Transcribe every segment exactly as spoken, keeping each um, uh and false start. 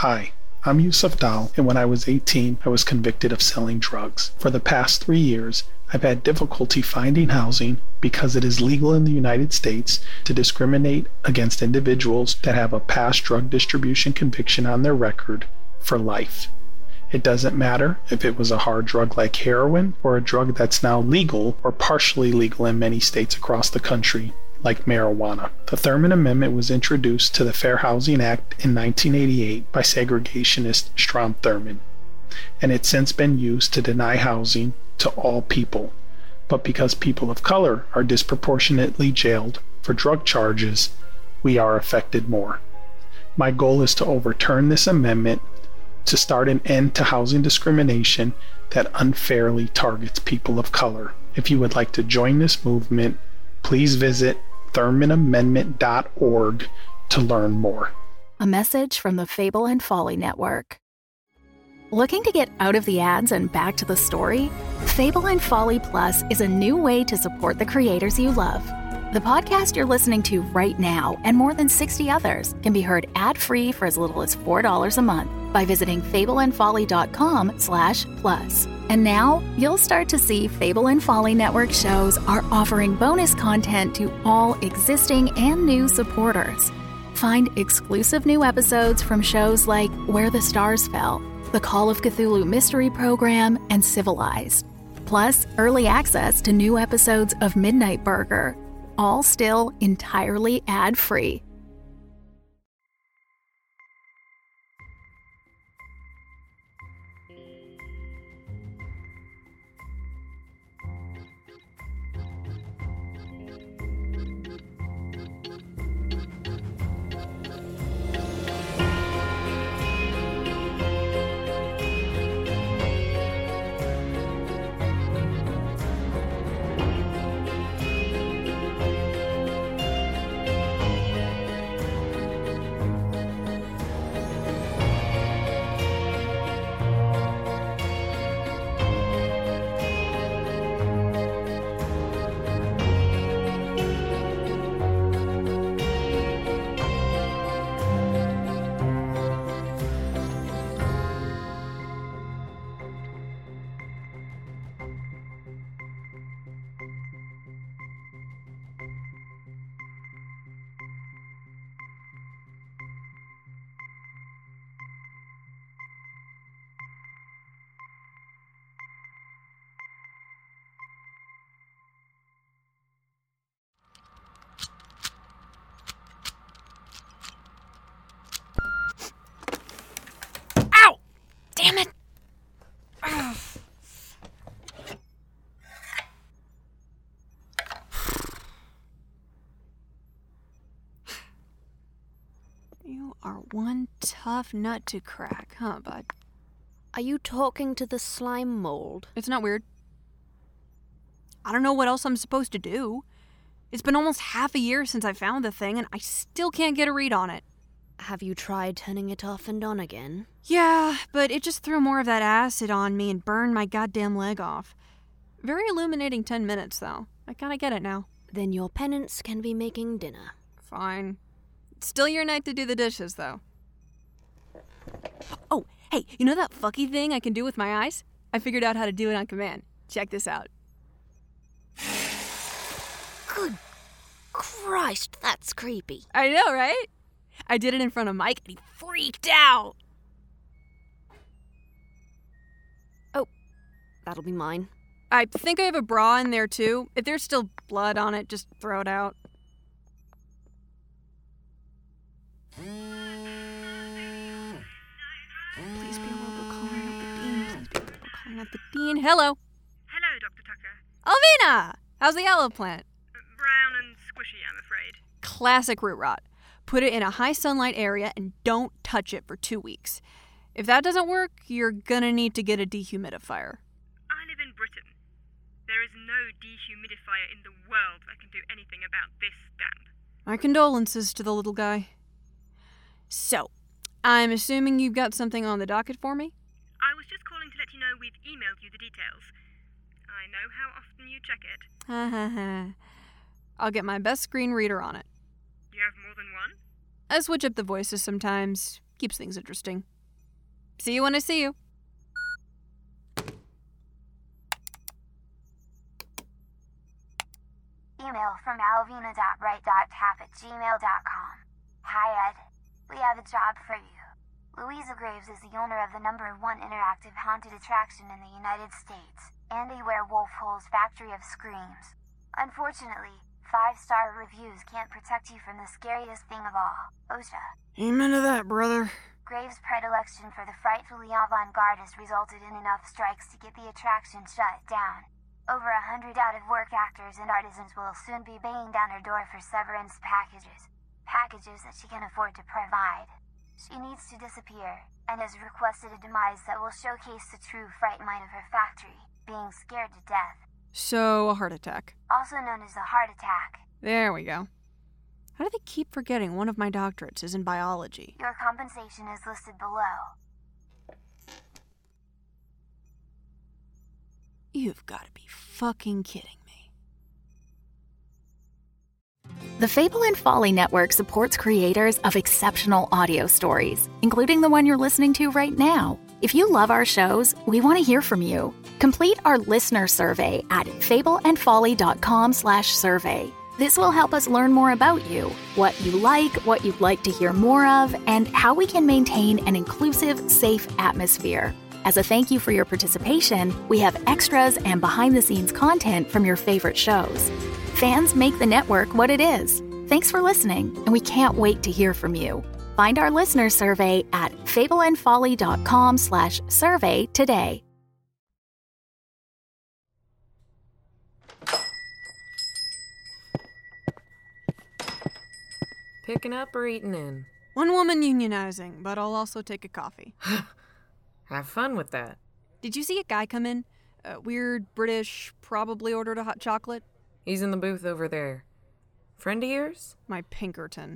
Hi, I'm Yusuf Dal, and when I was eighteen, I was convicted of selling drugs. For the past three years, I've had difficulty finding housing because it is legal in the United States to discriminate against individuals that have a past drug distribution conviction on their record for life. It doesn't matter if it was a hard drug like heroin or a drug that's now legal or partially legal in many states across the country, like marijuana. The Thurmond Amendment was introduced to the Fair Housing Act in nineteen eighty-eight by segregationist Strom Thurmond, and it's since been used to deny housing to all people. But because people of color are disproportionately jailed for drug charges, we are affected more. My goal is to overturn this amendment to start an end to housing discrimination that unfairly targets people of color. If you would like to join this movement, please visit thurmond amendment dot org to learn more. A message from the Fable and Folly Network. Looking to get out of the ads and back to the story? Fable and Folly Plus is a new way to support the creators you love. The podcast you're listening to right now and more than sixty others can be heard ad-free for as little as four dollars a month by visiting fableandfolly.com slash plus. And now, you'll start to see Fable and Folly Network shows are offering bonus content to all existing and new supporters. Find exclusive new episodes from shows like Where the Stars Fell, The Call of Cthulhu Mystery Program, and Civilized. Plus, early access to new episodes of Midnight Burger, all still entirely ad-free. Damn it! You are one tough nut to crack, huh, bud? Are you talking to the slime mold? It's not weird. I don't know what else I'm supposed to do. It's been almost half a year since I found the thing, and I still can't get a read on it. Have you tried turning it off and on again? Yeah, but it just threw more of that acid on me and burned my goddamn leg off. Very illuminating ten minutes, though. I kinda get it now. Then your penance can be making dinner. Fine. It's still your night to do the dishes, though. Oh, hey, you know that fucky thing I can do with my eyes? I figured out how to do it on command. Check this out. Good Christ, that's creepy. I know, right? I did it in front of Mike, and he freaked out. Oh, that'll be mine. I think I have a bra in there, too. If there's still blood on it, just throw it out. Please be a robot calling out the dean. Please be a robot calling out the dean. Hello. Hello, Doctor Tucker. Alvina! How's the aloe plant? Brown and squishy, I'm afraid. Classic root rot. Put it in a high sunlight area and don't touch it for two weeks. If that doesn't work, you're gonna need to get a dehumidifier. I live in Britain. There is no dehumidifier in the world that can do anything about this damp. My condolences to the little guy. So, I'm assuming you've got something on the docket for me? I was just calling to let you know we've emailed you the details. I know how often you check it. Ha ha ha. I'll get my best screen reader on it. You have more than one? I switch up the voices sometimes. keeps things interesting. See you when I see you. Email from alvina dot wright dot tap at gmail dot com. Hi, Ed. We have a job for you. Louisa Graves is the owner of the number one interactive haunted attraction in the United States, Andy Werewolfhole's Factory of Screams. Unfortunately, five-star reviews can't protect you from the scariest thing of all, OSHA. Amen to that, brother. Graves' predilection for the frightfully avant-garde has resulted in enough strikes to get the attraction shut down. Over a hundred out-of-work actors and artisans will soon be banging down her door for severance packages. Packages that she can afford to provide. She needs to disappear, and has requested a demise that will showcase the true fright mind of her factory, being scared to death. So, a heart attack. Also known as a heart attack. There we go. How do they keep forgetting one of my doctorates is in biology? Your compensation is listed below. You've got to be fucking kidding me. The Fable and Folly Network supports creators of exceptional audio stories, including the one you're listening to right now. If you love our shows, we want to hear from you. Complete our listener survey at fableandfolly.com slash survey. This will help us learn more about you, what you like, what you'd like to hear more of, and how we can maintain an inclusive, safe atmosphere. As a thank you for your participation, we have extras and behind-the-scenes content from your favorite shows. Fans make the network what it is. Thanks for listening, and we can't wait to hear from you. Find our listener survey at fableandfolly.com slash survey today. Picking up or eating in? One woman unionizing, but I'll also take a coffee. Have fun with that. Did you see a guy come in? Uh, weird, British, probably ordered a hot chocolate. He's in the booth over there. Friend of yours? My Pinkerton.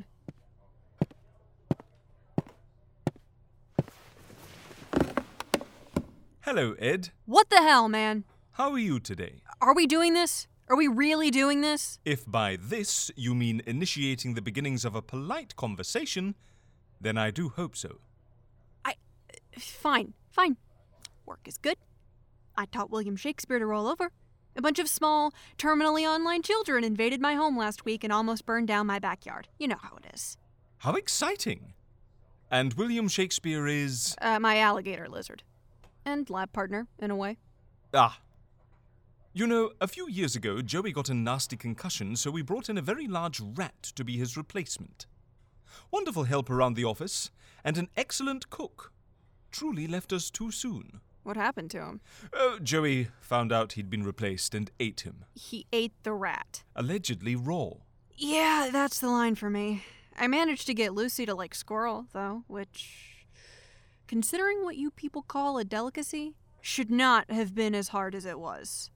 Hello, Ed. What the hell, man? How are you today? Are we doing this? Are we really doing this? If by this you mean initiating the beginnings of a polite conversation, then I do hope so. I... Fine, fine. Work is good. I taught William Shakespeare to roll over. A bunch of small, terminally online children invaded my home last week and almost burned down my backyard. You know how it is. How exciting! And William Shakespeare is... Uh, my alligator lizard. And lab partner, in a way. Ah. You know, a few years ago, Joey got a nasty concussion, so we brought in a very large rat to be his replacement. Wonderful help around the office, and an excellent cook. Truly left us too soon. What happened to him? Uh, Joey found out he'd been replaced and ate him. He ate the rat. Allegedly raw. Yeah, that's the line for me. I managed to get Lucy to like squirrel, though, which, considering what you people call a delicacy, should not have been as hard as it was.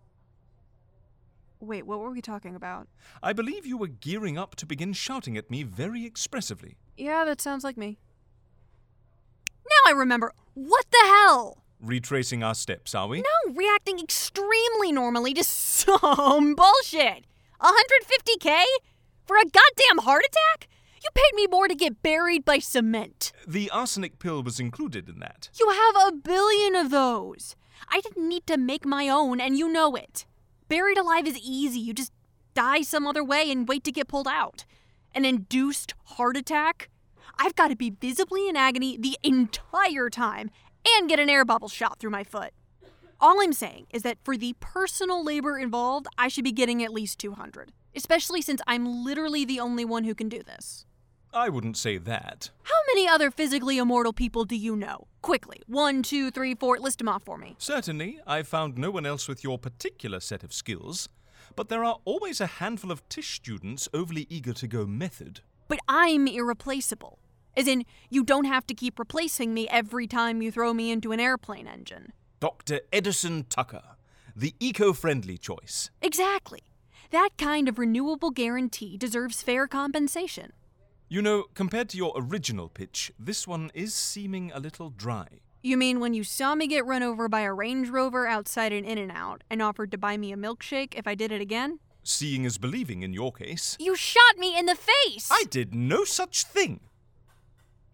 Wait, what were we talking about? I believe you were gearing up to begin shouting at me very expressively. Yeah, that sounds like me. Now I remember. What the hell? Retracing our steps, are we? No, reacting extremely normally to some bullshit. one hundred fifty K? For a goddamn heart attack? You paid me more to get buried by cement. The arsenic pill was included in that. You have a billion of those. I didn't need to make my own, and you know it. Buried alive is easy. You just die some other way and wait to get pulled out. An induced heart attack? I've got to be visibly in agony the entire time and get an air bubble shot through my foot. All I'm saying is that for the personal labor involved, I should be getting at least two hundred, especially since I'm literally the only one who can do this. I wouldn't say that. How many other physically immortal people do you know? Quickly. One, two, three, four. List them off for me. Certainly, I've found no one else with your particular set of skills, but there are always a handful of Tisch students overly eager to go method. But I'm irreplaceable. As in, you don't have to keep replacing me every time you throw me into an airplane engine. Doctor Edison Tucker, the eco-friendly choice. Exactly. That kind of renewable guarantee deserves fair compensation. You know, compared to your original pitch, this one is seeming a little dry. You mean when you saw me get run over by a Range Rover outside an In-N-Out and offered to buy me a milkshake if I did it again? Seeing is believing in your case. You shot me in the face! I did no such thing!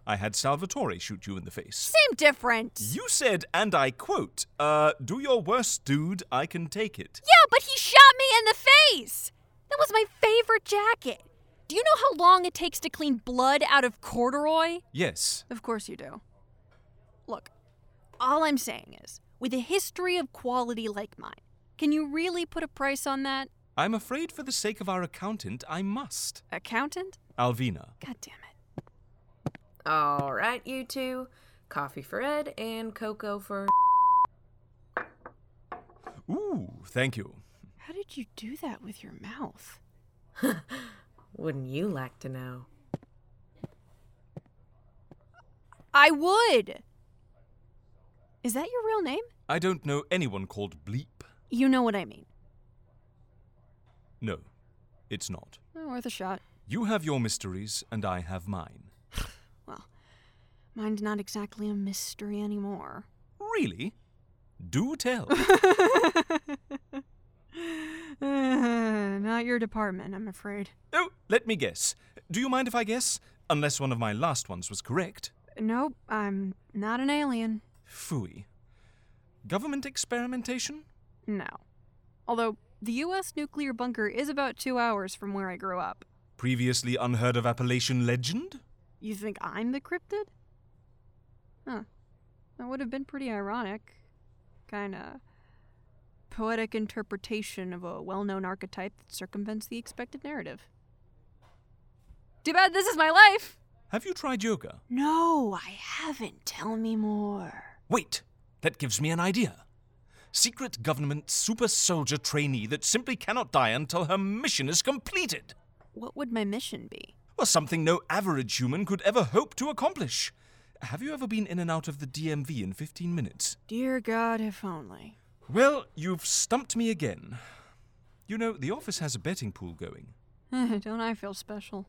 I had Salvatore shoot you in the face. Same difference. You said, and I quote, uh, do your worst, dude, I can take it. Yeah, but he shot me in the face. That was my favorite jacket. Do you know how long it takes to clean blood out of corduroy? Yes. Of course you do. Look, all I'm saying is, with a history of quality like mine, can you really put a price on that? I'm afraid for the sake of our accountant, I must. Accountant? Alvina. God damn it. All right, you two. Coffee for Ed and cocoa for... Ooh, thank you. How did you do that with your mouth? Wouldn't you like to know? I would! Is that your real name? I don't know anyone called Bleep. You know what I mean. No, it's not. Oh, worth a shot. You have your mysteries, and I have mine. Well, mine's not exactly a mystery anymore. Really? Do tell. Uh, not your department, I'm afraid. Oh, let me guess. Do you mind if I guess? Unless one of my last ones was correct. Nope, I'm not an alien. Phooey. Government experimentation? No. Although, the U S nuclear bunker is about two hours from where I grew up. Previously unheard of Appalachian legend? You think I'm the cryptid? Huh. That would have been pretty ironic. Kinda poetic interpretation of a well-known archetype that circumvents the expected narrative. Too bad this is my life! Have you tried yoga? No, I haven't. Tell me more. Wait, that gives me an idea. Secret government super soldier trainee that simply cannot die until her mission is completed. What would my mission be? Well, something no average human could ever hope to accomplish. Have you ever been in and out of the D M V in fifteen minutes? Dear God, if only. Well, you've stumped me again. You know, the office has a betting pool going. Don't I feel special?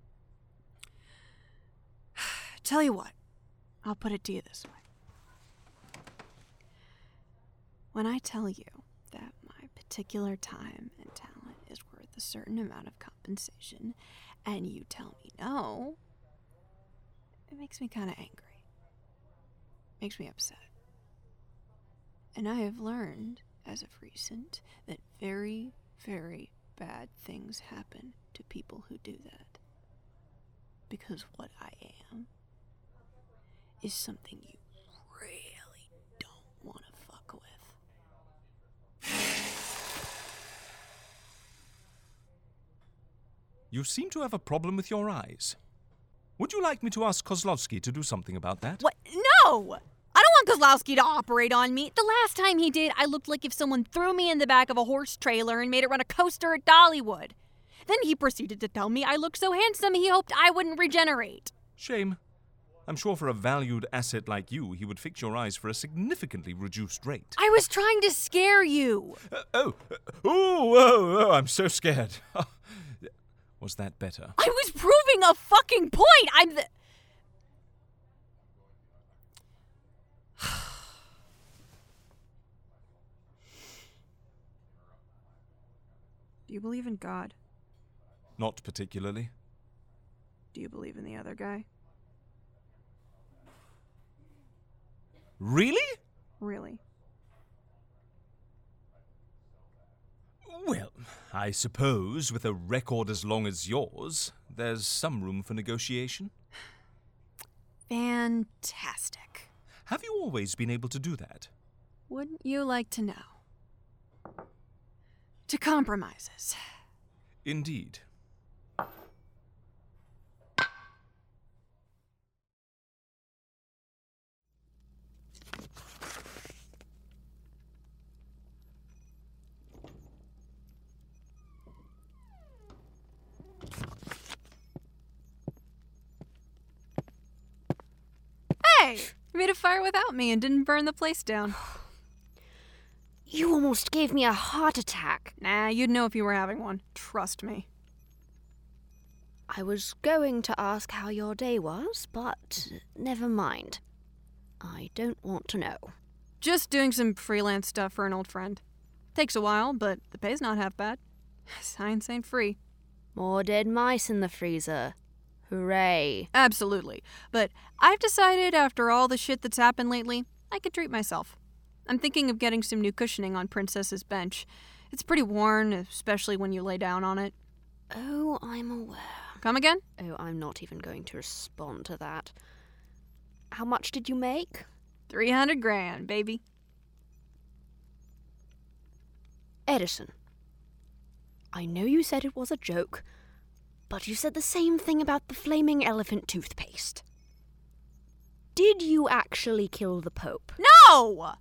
Tell you what, I'll put it to you this way. When I tell you that my particular time and talent is worth a certain amount of compensation, and you tell me no, it makes me kind of angry. Makes me upset. And I have learned, as of recent, that very, very bad things happen to people who do that. Because what I am is something you really don't want to fuck with. You seem to have a problem with your eyes. Would you like me to ask Kozlowski to do something about that? What? No! I don't want Kozlowski to operate on me. The last time he did, I looked like if someone threw me in the back of a horse trailer and made it run a coaster at Dollywood. Then he proceeded to tell me I looked so handsome he hoped I wouldn't regenerate. Shame. I'm sure for a valued asset like you, he would fix your eyes for a significantly reduced rate. I was trying to scare you. Uh, oh, uh, oh, oh, oh, I'm so scared. Was that better? I was proving a fucking point. I'm the... Do you believe in God? Not particularly. Do you believe in the other guy? Really? Really? Well, I suppose with a record as long as yours, there's some room for negotiation. Fantastic. Have you always been able to do that? Wouldn't you like to know? To compromises. Indeed. Hey! You made a fire without me and didn't burn the place down. You almost gave me a heart attack. Nah, you'd know if you were having one. Trust me. I was going to ask how your day was, but never mind. I don't want to know. Just doing some freelance stuff for an old friend. Takes a while, but the pay's not half bad. Science ain't free. More dead mice in the freezer. Hooray. Absolutely. But I've decided after all the shit that's happened lately, I could treat myself. I'm thinking of getting some new cushioning on Princess's bench. It's pretty worn, especially when you lay down on it. Oh, I'm aware. Come again? Oh, I'm not even going to respond to that. How much did you make? Three hundred grand, baby. Edison, I know you said it was a joke, but you said the same thing about the flaming elephant toothpaste. Did you actually kill the Pope? No!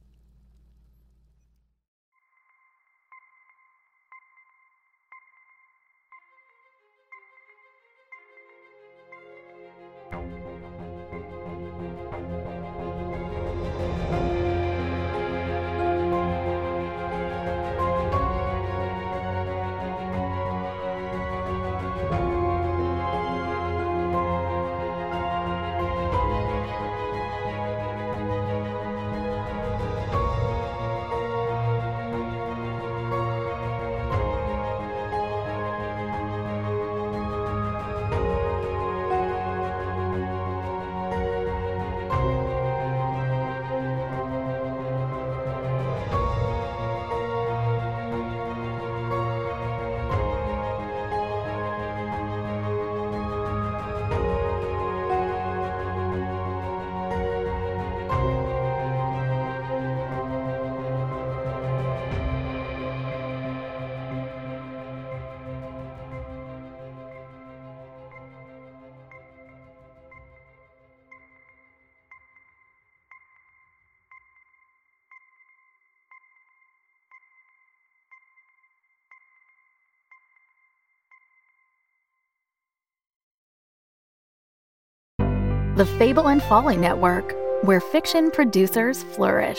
The Fable and Folly Network, where fiction producers flourish.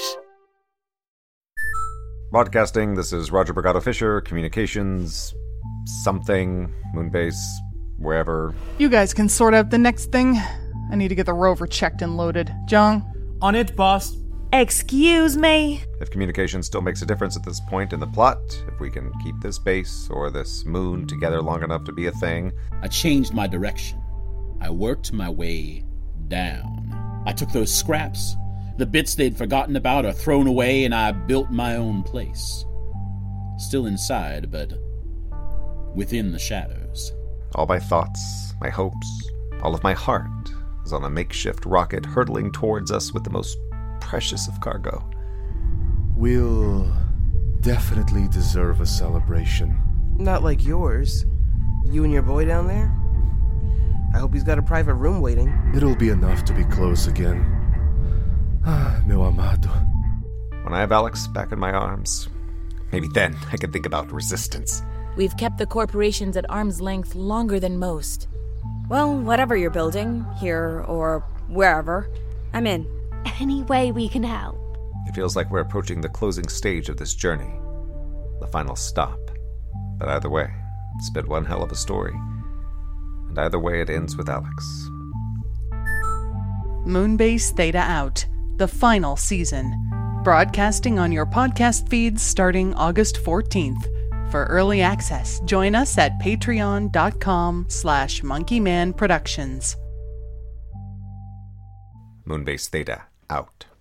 Broadcasting, this is Roger Brigado Fisher, communications, something, Moonbase, wherever. You guys can sort out the next thing. I need to get the rover checked and loaded. Jung? On it, boss. Excuse me? If communication still makes a difference at this point in the plot, if we can keep this base or this moon together long enough to be a thing. I changed my direction. I worked my way down. I took those scraps, the bits they'd forgotten about or thrown away, and I built my own place. Still inside, but within the shadows. All my thoughts, my hopes, all of my heart is on a makeshift rocket hurtling towards us with the most precious of cargo. We'll definitely deserve a celebration. Not like yours. You and your boy down there? I hope he's got a private room waiting. It'll be enough to be close again. Ah, meu amado. When I have Alex back in my arms, maybe then I can think about resistance. We've kept the corporations at arm's length longer than most. Well, whatever you're building, here or wherever, I'm in. Any way we can help. It feels like we're approaching the closing stage of this journey. The final stop. But either way, it's been one hell of a story. And either way, it ends with Alex. Moonbase Theta out, the final season. Broadcasting on your podcast feeds starting August fourteenth. For early access, join us at patreon.com slash monkeymanproductions. Moonbase Theta out.